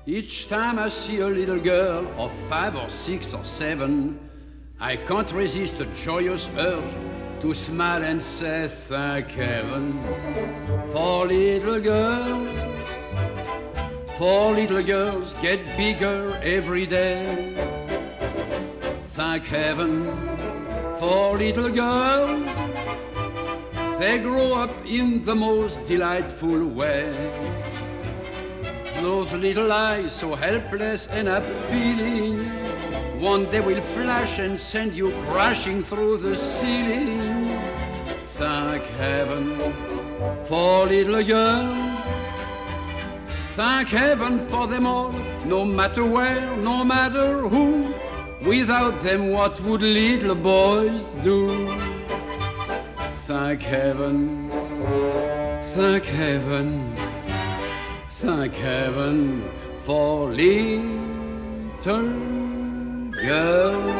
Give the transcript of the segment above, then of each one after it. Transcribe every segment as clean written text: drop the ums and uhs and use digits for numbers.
Each time I see a little girl of 5 or 6 or 7, I can't resist a joyous urge to smile and say thank heaven for little girls. For little girls get bigger every day. Thank heaven for little girls. They grow up in the most delightful way. Those little eyes so helpless and appealing, one day will flash and send you crashing through the ceiling. Thank heaven for little girls. Thank heaven for them all, no matter where, no matter who. Without them, what would little boys do? Thank heaven, thank heaven, thank heaven for little girls.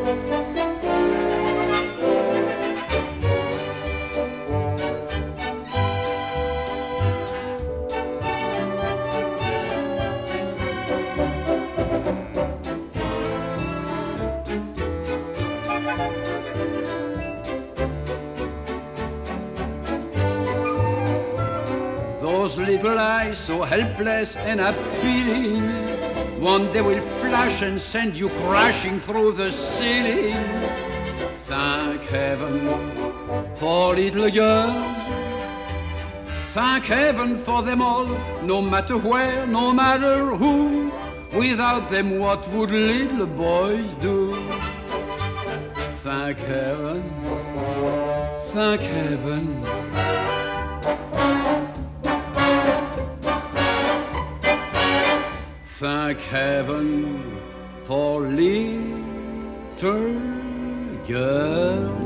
Those little eyes so helpless and appealing, one day will flash and send you crashing through the ceiling. Thank heaven for little girls. Thank heaven for them all, no matter where, no matter who. Without them, what would little boys do? Thank heaven, thank heaven. Thank heaven for little girls.